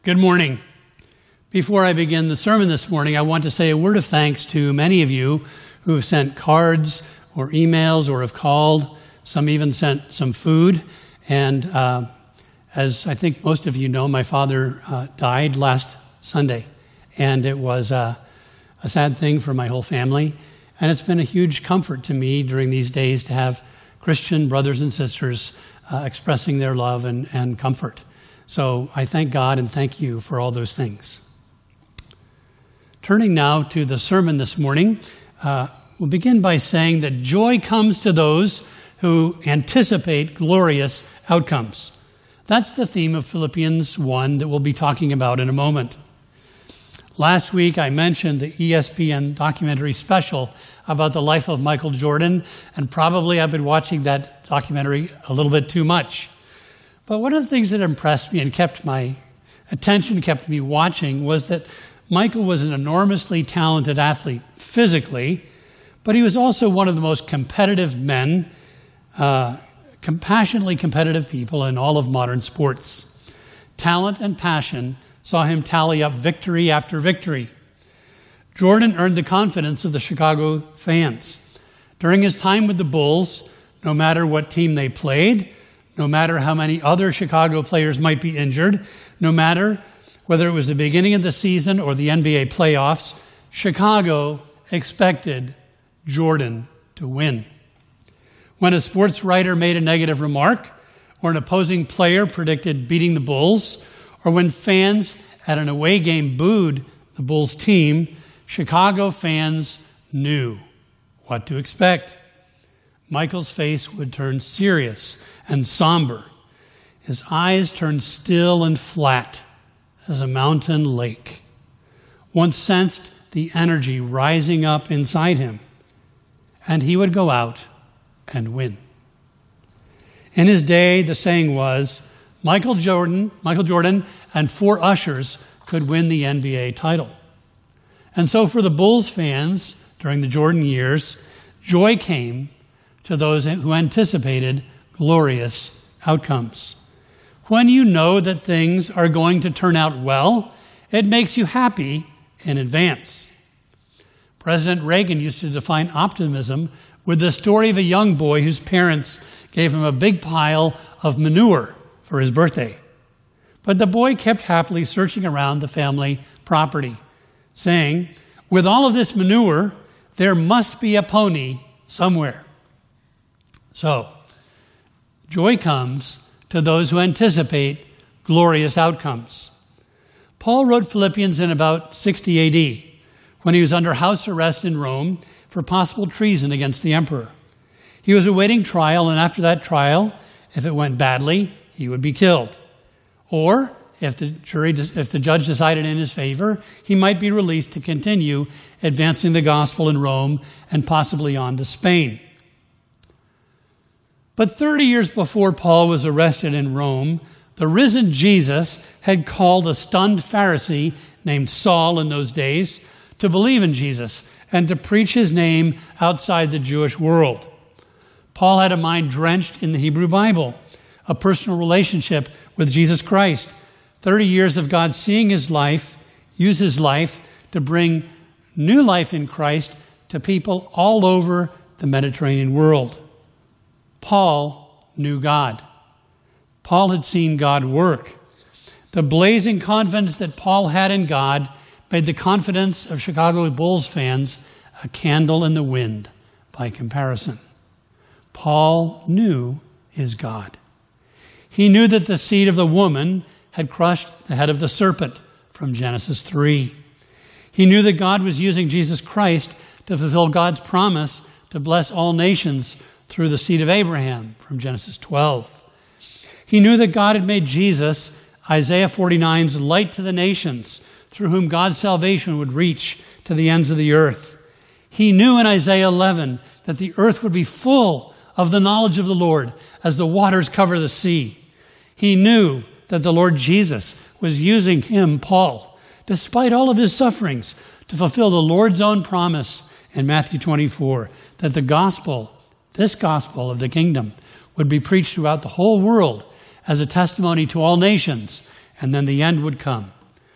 Good morning. Before I begin the sermon this morning, I want to say a word of thanks to many of you who have sent cards or emails or have called. Some even sent some food. And as I think most of you know, my father died last Sunday. And it was a sad thing for my whole family. And it's been a huge comfort to me during these days to have Christian brothers and sisters expressing their love and comfort. So I thank God and thank you for all those things. Turning now to the sermon this morning, we'll begin by saying that joy comes to those who anticipate glorious outcomes. That's the theme of Philippians 1 that we'll be talking about in a moment. Last week I mentioned the ESPN documentary special about the life of Michael Jordan, and probably I've been watching that documentary a little bit too much. But one of the things that impressed me and kept my attention, kept me watching, was that Michael was an enormously talented athlete physically, but he was also one of the most competitive men, compassionately competitive people in all of modern sports. Talent and passion saw him tally up victory after victory. Jordan earned the confidence of the Chicago fans. During his time with the Bulls, no matter what team they played, no matter how many other Chicago players might be injured, no matter whether it was the beginning of the season or the NBA playoffs, Chicago expected Jordan to win. When a sports writer made a negative remark, or an opposing player predicted beating the Bulls, or when fans at an away game booed the Bulls team, Chicago fans knew what to expect. Michael's face would turn serious and somber. His eyes turned still and flat as a mountain lake. One sensed the energy rising up inside him, and he would go out and win. In his day, the saying was, Michael Jordan and 4 ushers could win the NBA title. And so for the Bulls fans during the Jordan years, joy came to those who anticipated glorious outcomes. When you know that things are going to turn out well, it makes you happy in advance. President Reagan used to define optimism with the story of a young boy whose parents gave him a big pile of manure for his birthday. But the boy kept happily searching around the family property, saying, with all of this manure, there must be a pony somewhere. So, joy comes to those who anticipate glorious outcomes. Paul wrote Philippians in about 60 AD, when he was under house arrest in Rome for possible treason against the emperor. He was awaiting trial, and after that trial, if it went badly, he would be killed. Or, if the judge decided in his favor, he might be released to continue advancing the gospel in Rome and possibly on to Spain. But 30 years before Paul was arrested in Rome, the risen Jesus had called a stunned Pharisee named Saul in those days to believe in Jesus and to preach his name outside the Jewish world. Paul had a mind drenched in the Hebrew Bible, a personal relationship with Jesus Christ, 30 years of God seeing his life, use his life to bring new life in Christ to people all over the Mediterranean world. Paul knew God. Paul had seen God work. The blazing confidence that Paul had in God made the confidence of Chicago Bulls fans a candle in the wind by comparison. Paul knew his God. He knew that the seed of the woman had crushed the head of the serpent from Genesis 3. He knew that God was using Jesus Christ to fulfill God's promise to bless all nations through the seed of Abraham from Genesis 12. He knew that God had made Jesus, Isaiah 49's light to the nations, through whom God's salvation would reach to the ends of the earth. He knew in Isaiah 11 that the earth would be full of the knowledge of the Lord as the waters cover the sea. He knew that the Lord Jesus was using him, Paul, despite all of his sufferings, to fulfill the Lord's own promise in Matthew 24, that the gospel, this gospel of the kingdom, would be preached throughout the whole world as a testimony to all nations, and then the end would come.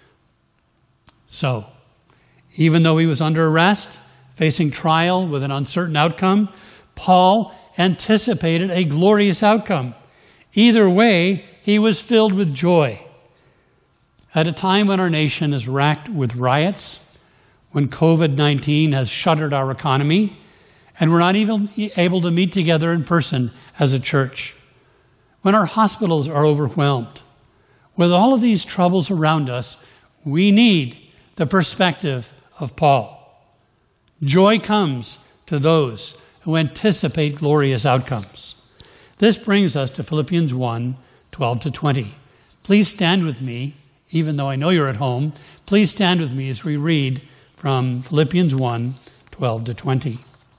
So, even though he was under arrest, facing trial with an uncertain outcome, Paul anticipated a glorious outcome. Either way, he was filled with joy. At a time when our nation is racked with riots, when COVID-19 has shuttered our economy, and we're not even able to meet together in person as a church, when our hospitals are overwhelmed, with all of these troubles around us, we need the perspective of Paul. Joy comes to those who anticipate glorious outcomes. This brings us to Philippians 1, 12 to 20. Please stand with me, even though I know you're at home. Please stand with me as we read from Philippians 1, 12 to 20.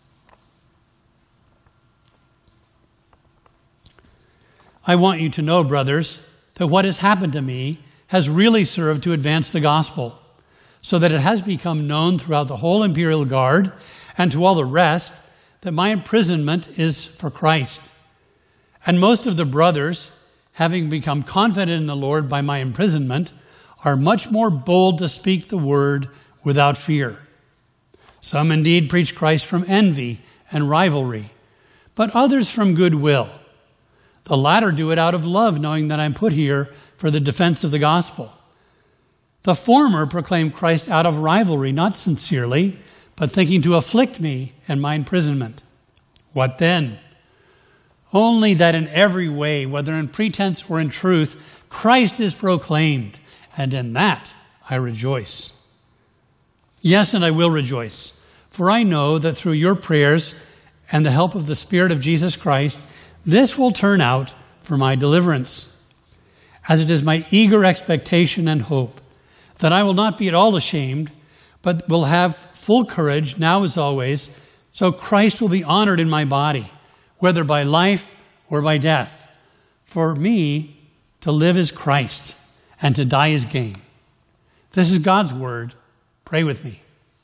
I want you to know, brothers, that what has happened to me has really served to advance the gospel, so that it has become known throughout the whole imperial guard and to all the rest that my imprisonment is for Christ. And most of the brothers, having become confident in the Lord by my imprisonment, are much more bold to speak the word without fear. Some indeed preach Christ from envy and rivalry, but others from goodwill. The latter do it out of love, knowing that I'm put here for the defense of the gospel. The former proclaim Christ out of rivalry, not sincerely, but thinking to afflict me in my imprisonment. What then? Only that in every way, whether in pretense or in truth, Christ is proclaimed, and in that I rejoice. Yes, and I will rejoice, for I know that through your prayers and the help of the Spirit of Jesus Christ, this will turn out for my deliverance, as it is my eager expectation and hope that I will not be at all ashamed, but will have full courage now as always, so Christ will be honored in my body, whether by life or by death. For me, to live is Christ, and to die is gain. This is God's word. Pray with me.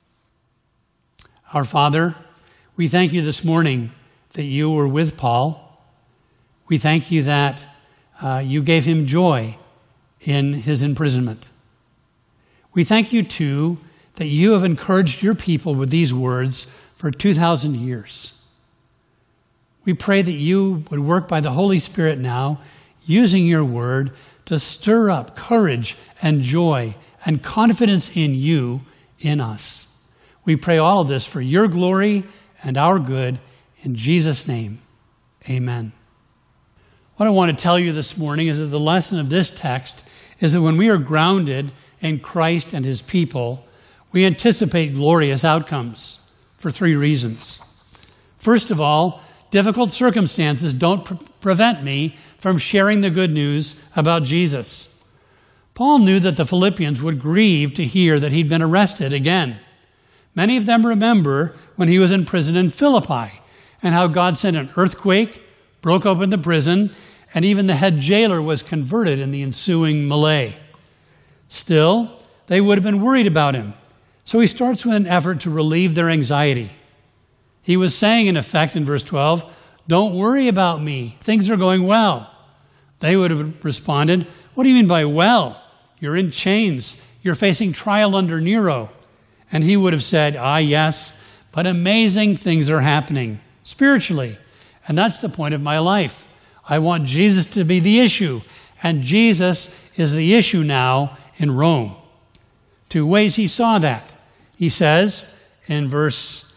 Our Father, we thank you this morning that you were with Paul. We thank you that you gave him joy in his imprisonment. We thank you, too, that you have encouraged your people with these words for 2,000 years. We pray that you would work by the Holy Spirit now, using your word to stir up courage and joy and confidence in you, in us. We pray all of this for your glory and our good. In Jesus' name, amen. What I want to tell you this morning is that the lesson of this text is that when we are grounded in Christ and his people, we anticipate glorious outcomes for 3 reasons. First of all, difficult circumstances don't prevent me from sharing the good news about Jesus. Paul knew that the Philippians would grieve to hear that he'd been arrested again. Many of them remember when he was in prison in Philippi and how God sent an earthquake, broke open the prison, and even the head jailer was converted in the ensuing melee. Still, they would have been worried about him. So he starts with an effort to relieve their anxiety. He was saying, in effect, in verse 12, "Don't worry about me. Things are going well." They would have responded, "What do you mean by well? You're in chains. You're facing trial under Nero." And he would have said, "Ah, yes, but amazing things are happening spiritually. And that's the point of my life. I want Jesus to be the issue. And Jesus is the issue now in Rome." 2 ways he saw that. He says in verse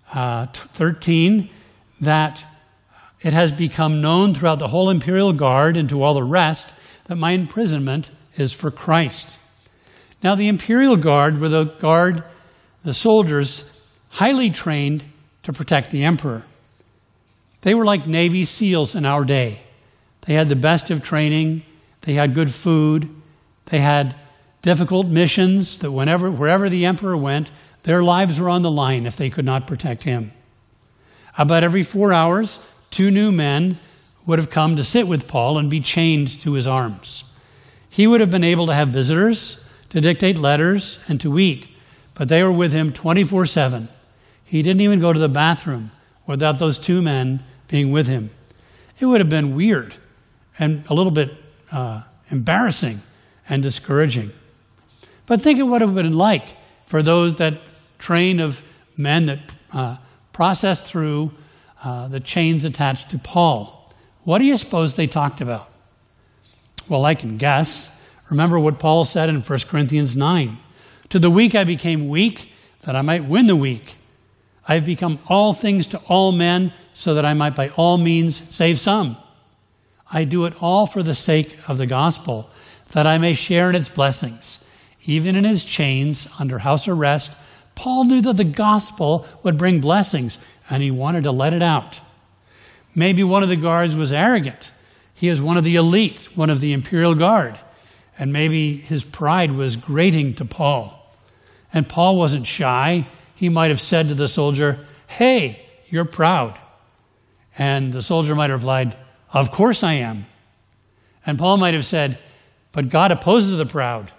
13 that it has become known throughout the whole imperial guard and to all the rest that my imprisonment is for Christ. Now the imperial guard were the soldiers highly trained to protect the emperor. They were like Navy SEALs in our day. They had the best of training. They had good food. They had difficult missions that wherever the emperor went, their lives were on the line if they could not protect him. About every 4 hours, 2 new men would have come to sit with Paul and be chained to his arms. He would have been able to have visitors, to dictate letters, and to eat, but they were with him 24/7. He didn't even go to the bathroom without those 2 men being with him. It would have been weird and a little bit embarrassing and discouraging. But think of what it would have been like for those that train of men that processed through the chains attached to Paul. What do you suppose they talked about? Well, I can guess. Remember what Paul said in 1 Corinthians 9. To the weak I became weak, that I might win the weak. I have become all things to all men, so that I might by all means save some. I do it all for the sake of the gospel, that I may share in its blessings. Even in his chains, under house arrest, Paul knew that the gospel would bring blessings, and he wanted to let it out. Maybe one of the guards was arrogant. He is one of the elite, one of the imperial guard. And maybe his pride was grating to Paul. And Paul wasn't shy. He might have said to the soldier, "Hey, you're proud." And the soldier might have replied, "Of course I am." And Paul might have said, "But God opposes the proud."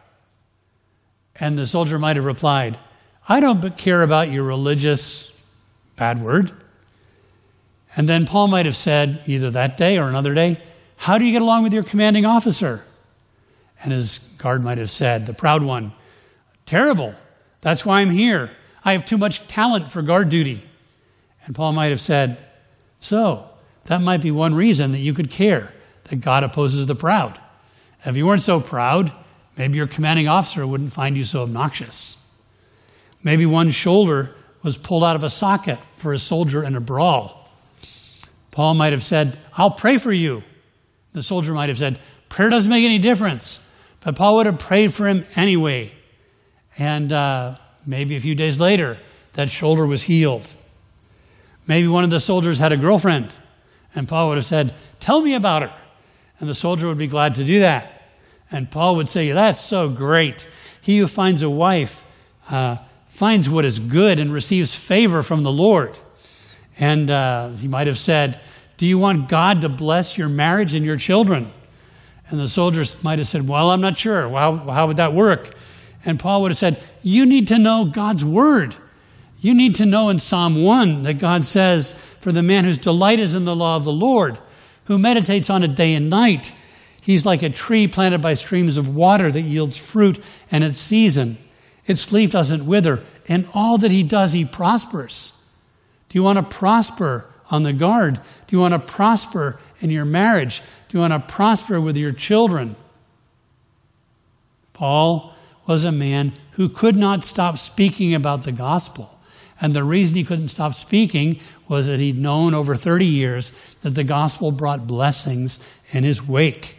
And the soldier might have replied, "I don't care about your religious," bad word. And then Paul might have said, either that day or another day, "How do you get along with your commanding officer?" And his guard might have said, the proud one, "Terrible. That's why I'm here. I have too much talent for guard duty." And Paul might have said, "So, that might be one reason that you could care, that God opposes the proud. If you weren't so proud, maybe your commanding officer wouldn't find you so obnoxious." Maybe one shoulder was pulled out of a socket for a soldier in a brawl. Paul might have said, "I'll pray for you." The soldier might have said, "Prayer doesn't make any difference." But Paul would have prayed for him anyway. And maybe a few days later, that shoulder was healed. Maybe one of the soldiers had a girlfriend, and Paul would have said, "Tell me about her." And the soldier would be glad to do that. And Paul would say, "That's so great. He who finds a wife finds what is good and receives favor from the Lord." And he might have said, "Do you want God to bless your marriage and your children?" And the soldiers might have said, "Well, I'm not sure. How would that work?" And Paul would have said, "You need to know God's word. You need to know in Psalm 1 that God says, 'For the man whose delight is in the law of the Lord, who meditates on it day and night, he's like a tree planted by streams of water that yields fruit in its season. Its leaf doesn't wither. In all that he does, he prospers.'" Do you want to prosper on the guard? Do you want to prosper in your marriage? Do you want to prosper with your children? Paul was a man who could not stop speaking about the gospel. And the reason he couldn't stop speaking was that he'd known over 30 years that the gospel brought blessings in its wake.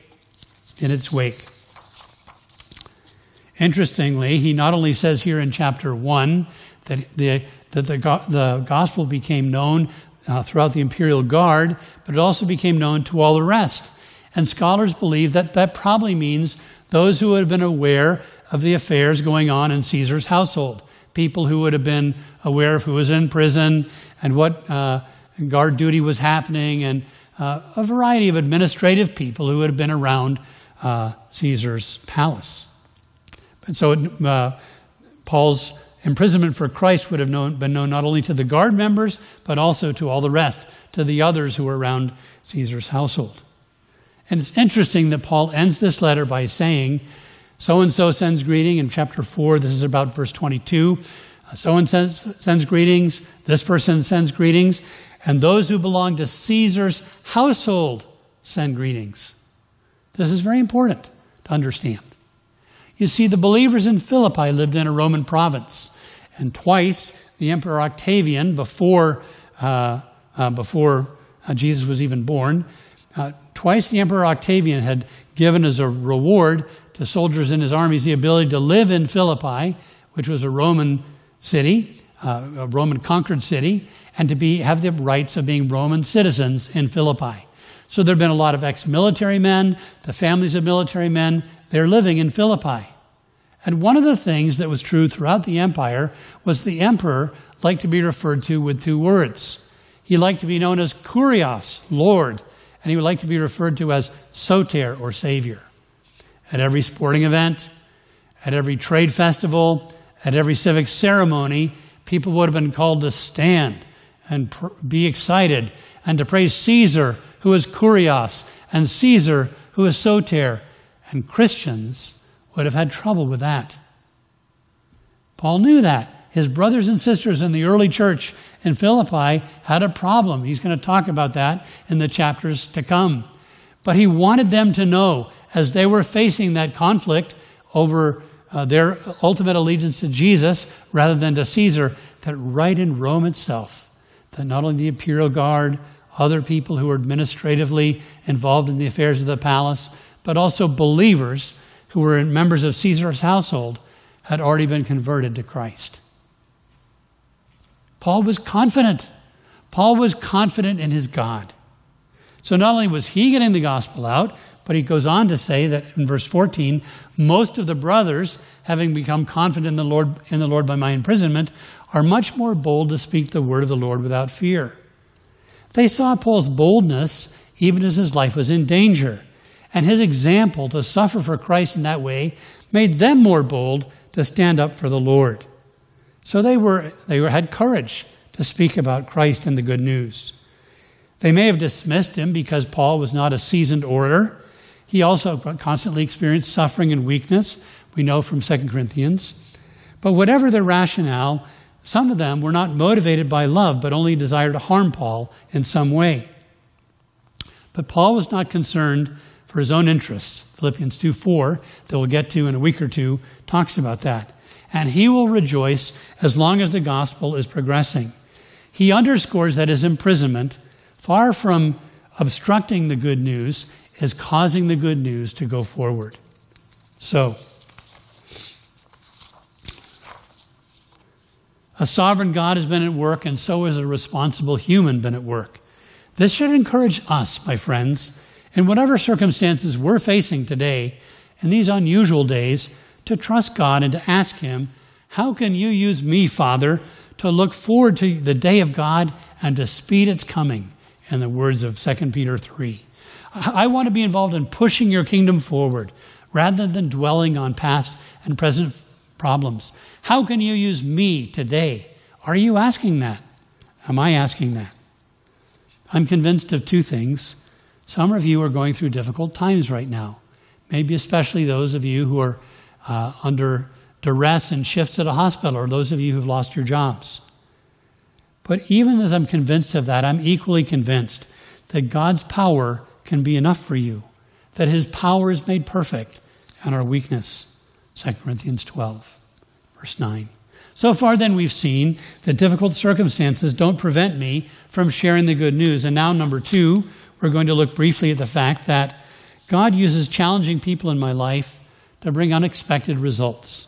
Interestingly, he not only says here in chapter 1 that the gospel became known throughout the imperial guard, but it also became known to all the rest. And scholars believe that that probably means those who had been aware of the affairs going on in Caesar's household, people who would have been aware of who was in prison and what guard duty was happening, and a variety of administrative people who had been around Caesar's palace. And so Paul's imprisonment for Christ would have been known not only to the guard members, but also to all the rest, to the others who were around Caesar's household. And it's interesting that Paul ends this letter by saying, so-and-so sends greeting. In chapter 4, this is about verse 22. So-and-so sends greetings. This person sends greetings. And those who belong to Caesar's household send greetings. This is very important to understand. You see, the believers in Philippi lived in a Roman province. And twice, the Emperor Octavian, before Jesus was even born, twice the Emperor Octavian had given as a reward to soldiers in his armies the ability to live in Philippi, which was a Roman city, a Roman conquered city, and to have the rights of being Roman citizens in Philippi. So there have been a lot of ex-military men, the families of military men, they're living in Philippi. And one of the things that was true throughout the empire was the emperor liked to be referred to with two words. He liked to be known as Kurios, Lord, and he would like to be referred to as Soter, or Savior. At every sporting event, at every trade festival, at every civic ceremony, people would have been called to stand and be excited and to praise Caesar, who is Kurios, and Caesar, who is Soter. And Christians would have had trouble with that. Paul knew that. His brothers and sisters in the early church in Philippi had a problem. He's going to talk about that in the chapters to come. But he wanted them to know, as they were facing that conflict over their ultimate allegiance to Jesus rather than to Caesar, that right in Rome itself, that not only the imperial guard, other people who were administratively involved in the affairs of the palace, but also believers who were members of Caesar's household had already been converted to Christ. Paul was confident. Paul was confident in his God. So not only was he getting the gospel out, but he goes on to say that in verse 14, most of the brothers, having become confident in the Lord by my imprisonment, are much more bold to speak the word of the Lord without fear. They saw Paul's boldness even as his life was in danger, and his example to suffer for Christ in that way made them more bold to stand up for the Lord. So they had courage to speak about Christ and the good news. They may have dismissed him because Paul was not a seasoned orator. He also constantly experienced suffering and weakness, we know from 2 Corinthians. But whatever their rationale, some of them were not motivated by love, but only desired to harm Paul in some way. But Paul was not concerned for his own interests. Philippians 2:4, that we'll get to in a week or two, talks about that. And he will rejoice as long as the gospel is progressing. He underscores that his imprisonment, far from obstructing the good news, is causing the good news to go forward. So, a sovereign God has been at work, and so has a responsible human been at work. This should encourage us, my friends, in whatever circumstances we're facing today, in these unusual days, to trust God and to ask him, how can you use me, Father, to look forward to the day of God and to speed its coming, in the words of 2 Peter 3. I want to be involved in pushing your kingdom forward rather than dwelling on past and present problems. How can you use me today? Are you asking that? Am I asking that? I'm convinced of two things. Some of you are going through difficult times right now, maybe especially those of you who are under duress and shifts at a hospital, or those of you who've lost your jobs. But even as I'm convinced of that, I'm equally convinced that God's power can be enough for you, that his power is made perfect in our weakness. 2 Corinthians 12, verse 9. So far then we've seen that difficult circumstances don't prevent me from sharing the good news. And now, number two, we're going to look briefly at the fact that God uses challenging people in my life to bring unexpected results.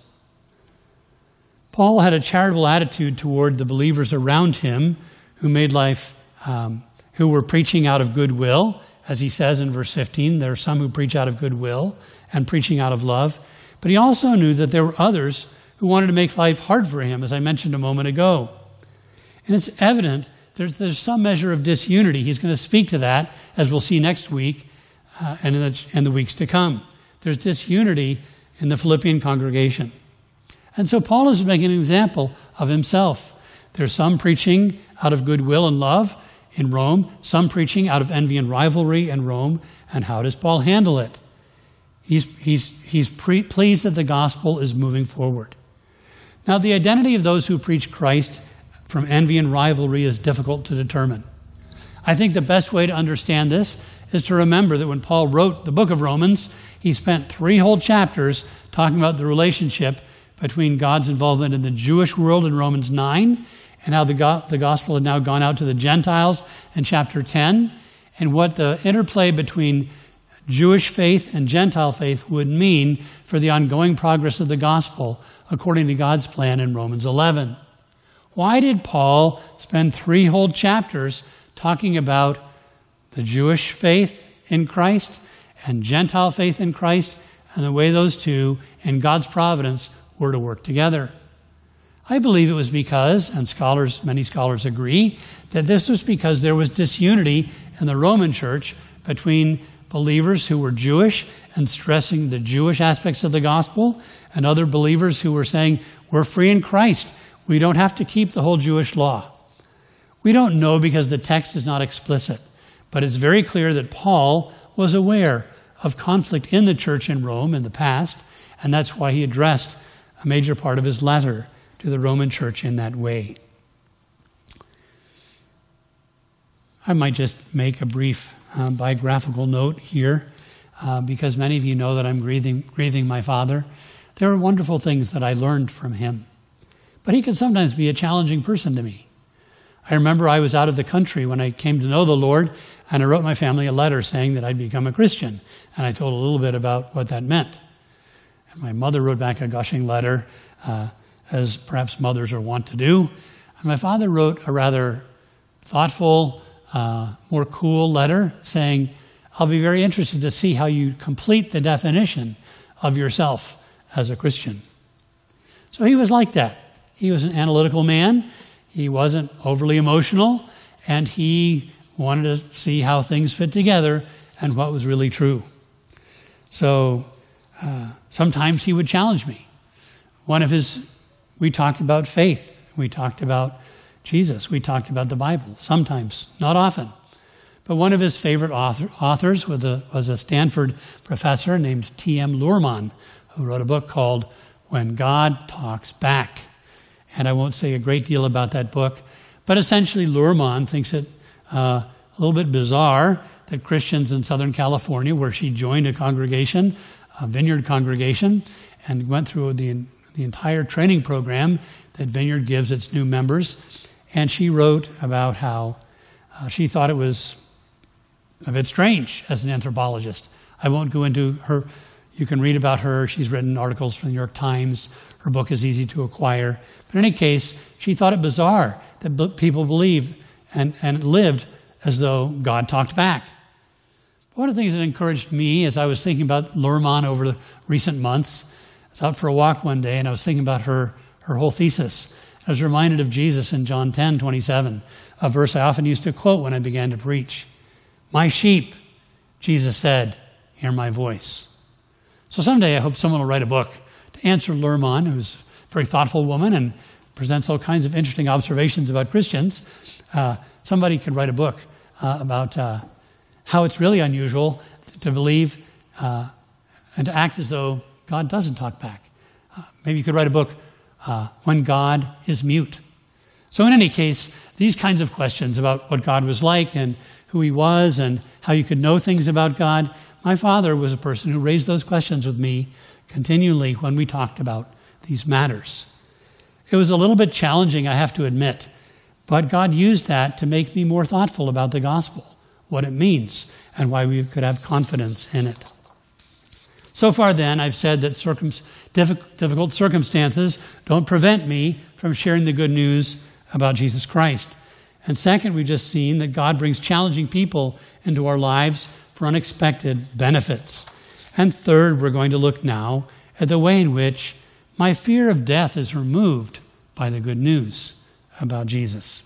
Paul had a charitable attitude toward the believers around him who made life, who were preaching out of goodwill. As he says in verse 15, there are some who preach out of goodwill and preaching out of love. But he also knew that there were others who wanted to make life hard for him, as I mentioned a moment ago. And it's evident there's some measure of disunity. He's going to speak to that, as we'll see next week and in the weeks to come. There's disunity in the Philippian congregation. And so Paul is making an example of himself. There's some preaching out of goodwill and love in Rome, some preaching out of envy and rivalry in Rome. And how does Paul handle it? He's pleased that the gospel is moving forward. Now, the identity of those who preach Christ from envy and rivalry is difficult to determine. I think the best way to understand this is to remember that when Paul wrote the book of Romans, he spent 3 whole chapters talking about the relationship between God's involvement in the Jewish world in Romans 9, and how the gospel had now gone out to the Gentiles in chapter 10, and what the interplay between Jewish faith and Gentile faith would mean for the ongoing progress of the gospel according to God's plan in Romans 11. Why did Paul spend 3 whole chapters talking about the Jewish faith in Christ and Gentile faith in Christ and the way those two in God's providence were to work together? I believe it was because, and many scholars agree, that this was because there was disunity in the Roman church between believers who were Jewish and stressing the Jewish aspects of the gospel, and other believers who were saying, we're free in Christ. We don't have to keep the whole Jewish law. We don't know because the text is not explicit, but it's very clear that Paul was aware of conflict in the church in Rome in the past, And that's why he addressed a major part of his letter to the Roman church in that way. I might just make a brief biographical note here, because many of you know that I'm grieving my father. There are wonderful things that I learned from him, but he could sometimes be a challenging person to me. I remember I was out of the country when I came to know the Lord, and I wrote my family a letter saying that I'd become a Christian, and I told a little bit about what that meant. And my mother wrote back a gushing letter, as perhaps mothers are wont to do. And my father wrote a rather thoughtful, more cool letter saying, I'll be very interested to see how you complete the definition of yourself as a Christian. So he was like that. He was an analytical man. He wasn't overly emotional, and he wanted to see how things fit together and what was really true. So sometimes he would challenge me. We talked about faith. We talked about Jesus. We talked about the Bible. Sometimes, not often. But one of his favorite authors was a Stanford professor named T.M. Luhrmann, who wrote a book called When God Talks Back. And I won't say a great deal about that book, but essentially Luhrmann thinks it a little bit bizarre that Christians in Southern California, where she joined a congregation, a Vineyard congregation, and went through the entire training program that Vineyard gives its new members. And she wrote about how she thought it was a bit strange as an anthropologist. I won't go into her. You can read about her. She's written articles for the New York Times. Her book is easy to acquire. But in any case, she thought it bizarre that people believed and lived as though God talked back. One of the things that encouraged me as I was thinking about Luhrmann over the recent months, I was out for a walk one day and I was thinking about her whole thesis. I was reminded of Jesus in John 10:27, a verse I often used to quote when I began to preach. My sheep, Jesus said, hear my voice. So someday I hope someone will write a book to answer Luhrmann, who's a very thoughtful woman and presents all kinds of interesting observations about Christians. Somebody could write a book about how it's really unusual to believe and to act as though God doesn't talk back. Maybe you could write a book, When God is Mute. So in any case, these kinds of questions about what God was like and who he was and how you could know things about God, my father was a person who raised those questions with me continually when we talked about these matters. It was a little bit challenging, I have to admit, but God used that to make me more thoughtful about the gospel, what it means, and why we could have confidence in it. So far then, I've said that difficult circumstances don't prevent me from sharing the good news about Jesus Christ. And second, we've just seen that God brings challenging people into our lives for unexpected benefits. And third, we're going to look now at the way in which my fear of death is removed by the good news about Jesus.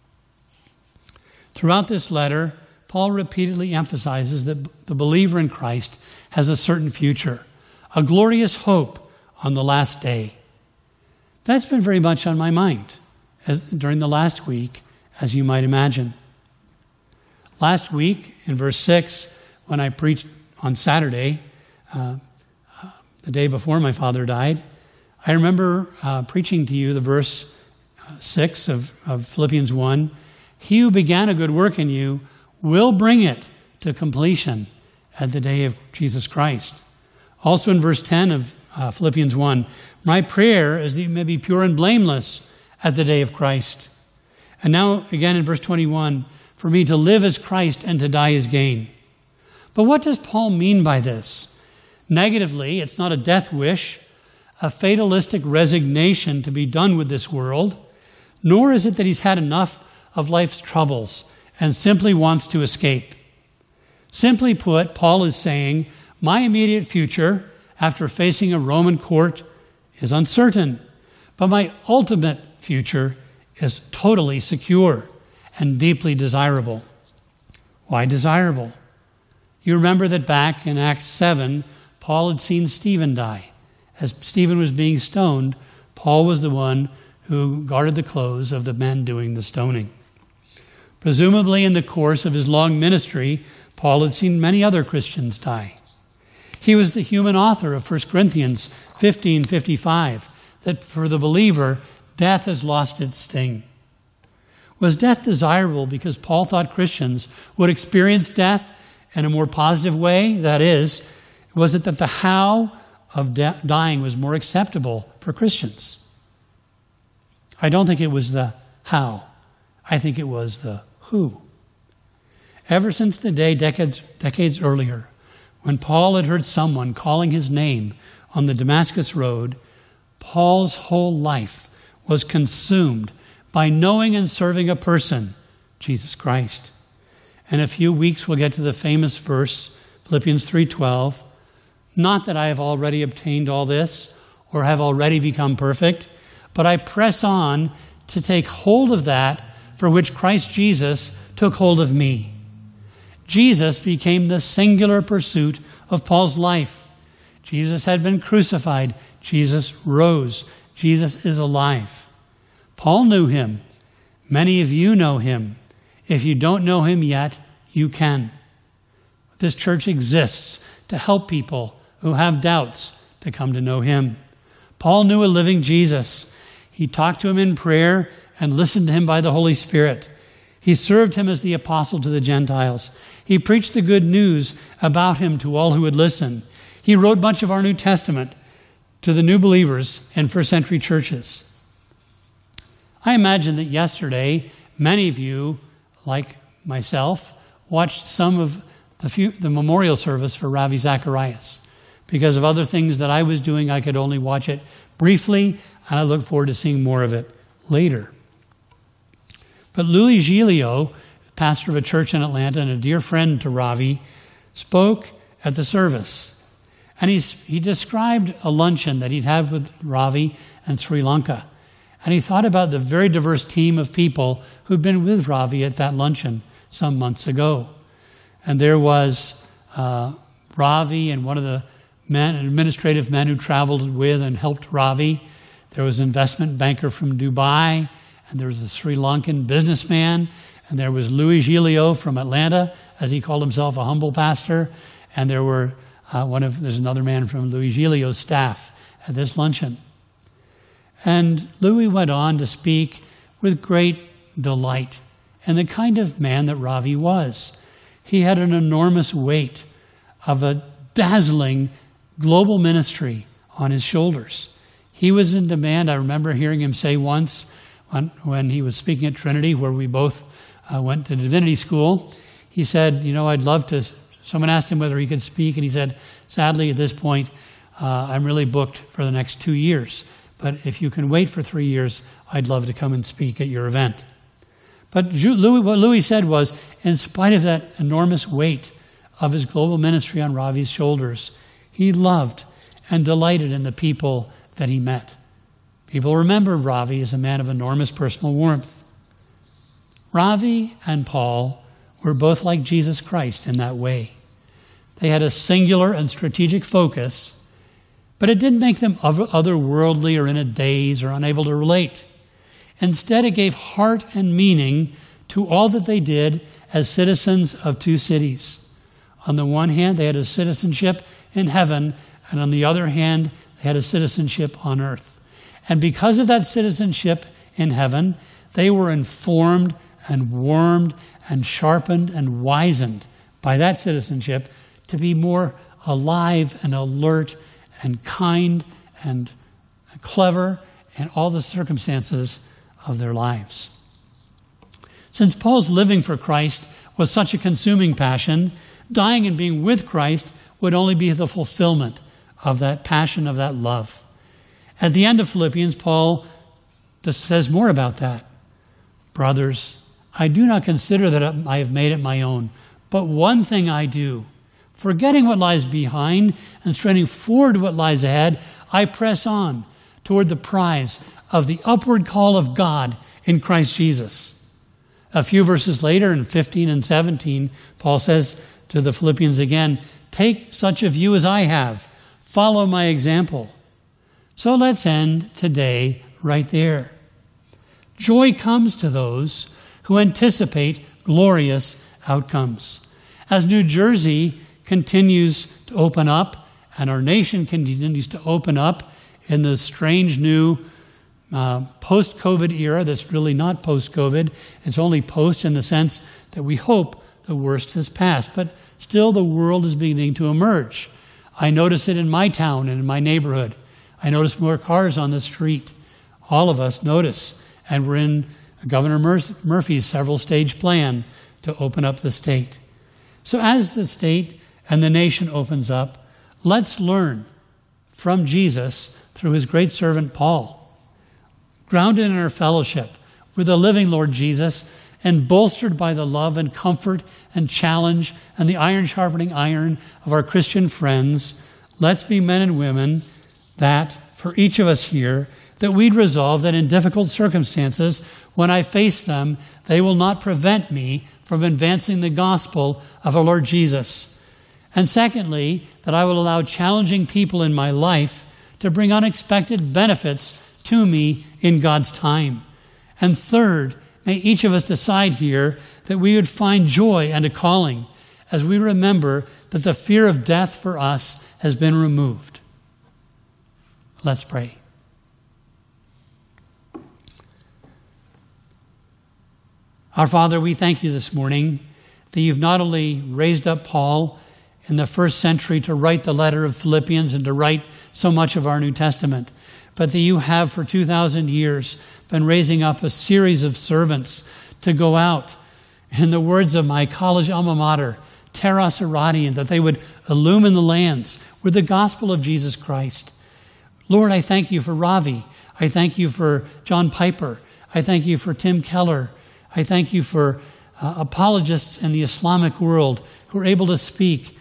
Throughout this letter, Paul repeatedly emphasizes that the believer in Christ has a certain future, a glorious hope on the last day. That's been very much on my mind during the last week, as you might imagine. Last week, in verse 6, when I preached on Saturday, the day before my father died, I remember preaching to you the verse 6 of Philippians 1, he who began a good work in you will bring it to completion at the day of Jesus Christ. Also in verse 10 of Philippians 1, my prayer is that you may be pure and blameless at the day of Christ. And now again in verse 21, for me to live as Christ and to die as gain. But what does Paul mean by this? Negatively, it's not a death wish, a fatalistic resignation to be done with this world, nor is it that he's had enough of life's troubles and simply wants to escape. Simply put, Paul is saying, my immediate future, after facing a Roman court, is uncertain, but my ultimate future is totally secure and deeply desirable. Why desirable? You remember that back in Acts 7, Paul had seen Stephen die. As Stephen was being stoned, Paul was the one who guarded the clothes of the men doing the stoning. Presumably in the course of his long ministry, Paul had seen many other Christians die. He was the human author of 1 Corinthians 15:55, that for the believer, death has lost its sting. Was death desirable because Paul thought Christians would experience death in a more positive way? That is, was it that the how of dying was more acceptable for Christians? I don't think it was the how. I think it was the who. Ever since the day decades earlier, when Paul had heard someone calling his name on the Damascus Road, Paul's whole life was consumed by knowing and serving a person, Jesus Christ. In a few weeks, we'll get to the famous verse, Philippians 3:12. Not that I have already obtained all this or have already become perfect, but I press on to take hold of that for which Christ Jesus took hold of me. Jesus became the singular pursuit of Paul's life. Jesus had been crucified. Jesus rose. Jesus is alive. Paul knew him. Many of you know him. If you don't know him yet, you can. This church exists to help people who have doubts to come to know him. Paul knew a living Jesus. He talked to him in prayer and listened to him by the Holy Spirit. He served him as the apostle to the Gentiles. He preached the good news about him to all who would listen. He wrote much of our New Testament to the new believers in first century churches. I imagine that yesterday, many of you, like myself, watched some of the memorial service for Ravi Zacharias. Because of other things that I was doing, I could only watch it briefly, and I look forward to seeing more of it later. But Louis Giglio, pastor of a church in Atlanta and a dear friend to Ravi, spoke at the service. And he described a luncheon that he'd had with Ravi in Sri Lanka. And he thought about the very diverse team of people who'd been with Ravi at that luncheon some months ago. And there was Ravi and one of the administrative men who traveled with and helped Ravi. There was an investment banker from Dubai, and there was a Sri Lankan businessman, and there was Louis Giglio from Atlanta, as he called himself, a humble pastor, and there were there's another man from Louis Giglio's staff at this luncheon. And Louis went on to speak with great delight, and the kind of man that Ravi was. He had an enormous weight of a dazzling global ministry on his shoulders. He was in demand. I remember hearing him say once when he was speaking at Trinity, where we both went to divinity school, he said, I'd love to. Someone asked him whether he could speak, and he said, sadly, at this point, I'm really booked for the next 2 years. But if you can wait for 3 years, I'd love to come and speak at your event. But what Louis said was, in spite of that enormous weight of his global ministry on Ravi's shoulders, he loved and delighted in the people that he met. People remembered Ravi as a man of enormous personal warmth. Ravi and Paul were both like Jesus Christ in that way. They had a singular and strategic focus, but it didn't make them otherworldly or in a daze or unable to relate. Instead, it gave heart and meaning to all that they did as citizens of two cities. On the one hand, they had a citizenship in heaven, and on the other hand, they had a citizenship on earth. And because of that citizenship in heaven, they were informed and warmed and sharpened and wizened by that citizenship to be more alive and alert and kind and clever in all the circumstances of their lives. Since Paul's living for Christ was such a consuming passion, dying and being with Christ would only be the fulfillment of that passion, of that love. At the end of Philippians, Paul says more about that. Brothers, I do not consider that I have made it my own, but one thing I do, forgetting what lies behind and straining forward to what lies ahead, I press on toward the prize of the upward call of God in Christ Jesus. A few verses later, in 15 and 17, Paul says to the Philippians again, take such a view as I have. Follow my example. So let's end today right there. Joy comes to those who anticipate glorious outcomes. As New Jersey continues to open up and our nation continues to open up in the strange new post-COVID era that's really not post-COVID. It's only post in the sense that we hope the worst has passed. But still the world is beginning to emerge. I notice it in my town and in my neighborhood. I notice more cars on the street. All of us notice. And we're in Governor Murphy's several-stage plan to open up the state. So as the state and the nation opens up, let's learn from Jesus through his great servant Paul. Grounded in our fellowship with the living Lord Jesus and bolstered by the love and comfort and challenge and the iron sharpening iron of our Christian friends, let's be men and women that, for each of us here, that we'd resolve that in difficult circumstances, when I face them, they will not prevent me from advancing the gospel of our Lord Jesus. And secondly, that I will allow challenging people in my life to bring unexpected benefits to me in God's time. And third, may each of us decide here that we would find joy and a calling as we remember that the fear of death for us has been removed. Let's pray. Our Father, we thank you this morning that you've not only raised up Paul in the first century to write the letter of Philippians and to write so much of our New Testament, but that you have for 2,000 years been raising up a series of servants to go out, in the words of my college alma mater, Terra Serratian, that they would illumine the lands with the gospel of Jesus Christ. Lord, I thank you for Ravi. I thank you for John Piper. I thank you for Tim Keller. I thank you for apologists in the Islamic world who are able to speak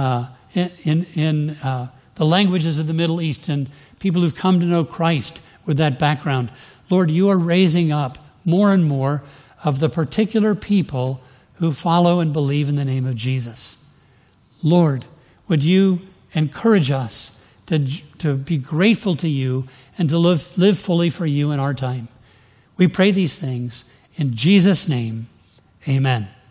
in the languages of the Middle East, and people who've come to know Christ with that background. Lord, you are raising up more and more of the particular people who follow and believe in the name of Jesus. Lord, would you encourage us to be grateful to you and to live fully for you in our time. We pray these things in Jesus' name. Amen.